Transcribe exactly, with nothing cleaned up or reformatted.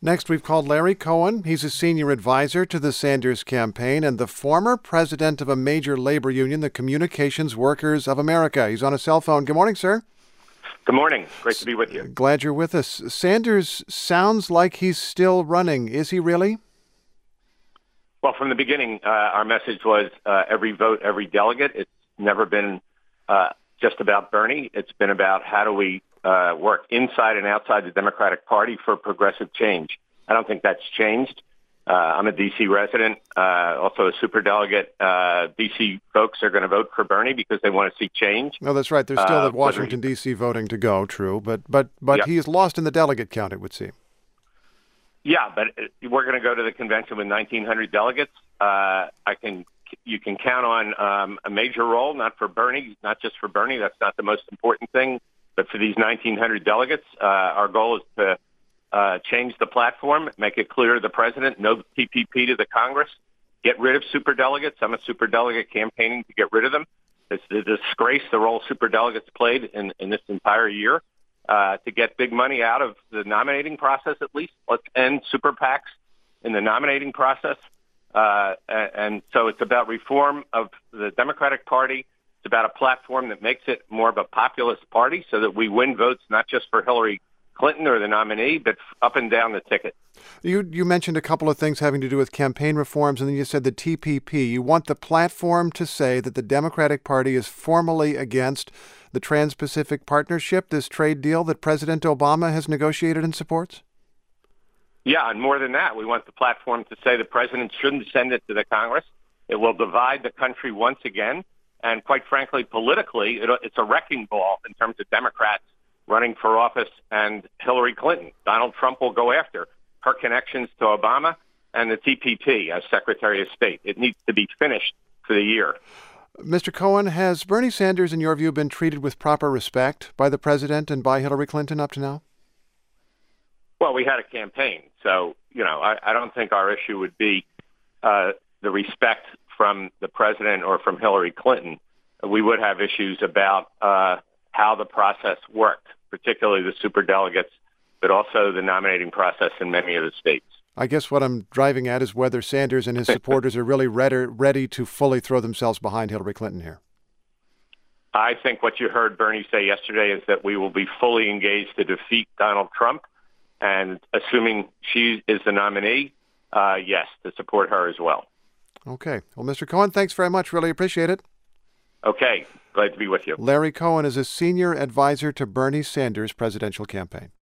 Next, we've called Larry Cohen. He's a senior advisor to the Sanders campaign and the former president of a major labor union, the Communications Workers of America. He's on a cell phone. Good morning, sir. Good morning. Great to be with you. Glad you're with us. Sanders sounds like he's still running. Is he really? Well, from the beginning, uh, our message was uh, every vote, every delegate. It's never been uh, just about Bernie. It's been about how do we uh, work inside and outside the Democratic Party for progressive change. I don't think that's changed. Uh, I'm a D C resident, uh, also a superdelegate. Uh, D C folks are going to vote for Bernie because they want to see change. No, that's right. There's still uh, the Washington, D C voting to go, true. But but but yeah. he's lost in the delegate count, it would seem. Yeah, but we're going to go to the convention with nineteen hundred delegates. Uh, I can, you can count on um, a major role, not for Bernie, not just for Bernie. That's not the most important thing, but for these nineteen hundred delegates, uh, our goal is to uh, change the platform, make it clear to the president, no T P P to the Congress, get rid of superdelegates. I'm a superdelegate campaigning to get rid of them. It's a disgrace the role superdelegates played in, in this entire year. Uh, to get big money out of the nominating process, at least. Let's end super PACs in the nominating process. Uh, and so it's about reform of the Democratic Party. It's about a platform that makes it more of a populist party so that we win votes not just for Hillary Clinton or the nominee, but up and down the ticket. You you mentioned a couple of things having to do with campaign reforms, and then you said the T P P. You want the platform to say that the Democratic Party is formally against the Trans-Pacific Partnership, this trade deal that President Obama has negotiated and supports? Yeah, and more than that, we want the platform to say the president shouldn't send it to the Congress. It will divide the country once again. And quite frankly, politically, it, it's a wrecking ball in terms of Democrats running for office and Hillary Clinton. Donald Trump will go after her connections to Obama and the T P P as Secretary of State. It needs to be finished for the year. Mister Cohen, has Bernie Sanders, in your view, been treated with proper respect by the president and by Hillary Clinton up to now? Well, we had a campaign, so, you know, I, I don't think our issue would be uh, the respect from the president or from Hillary Clinton. We would have issues about uh, how the process worked, particularly the superdelegates, but also the nominating process in many of the states. I guess what I'm driving at is whether Sanders and his supporters are really ready, ready to fully throw themselves behind Hillary Clinton here. I think what you heard Bernie say yesterday is that we will be fully engaged to defeat Donald Trump, and assuming she is the nominee, uh, yes, to support her as well. Okay. Well, Mister Cohen, thanks very much. Really appreciate it. Okay. Glad to be with you. Larry Cohen is a senior advisor to Bernie Sanders' presidential campaign.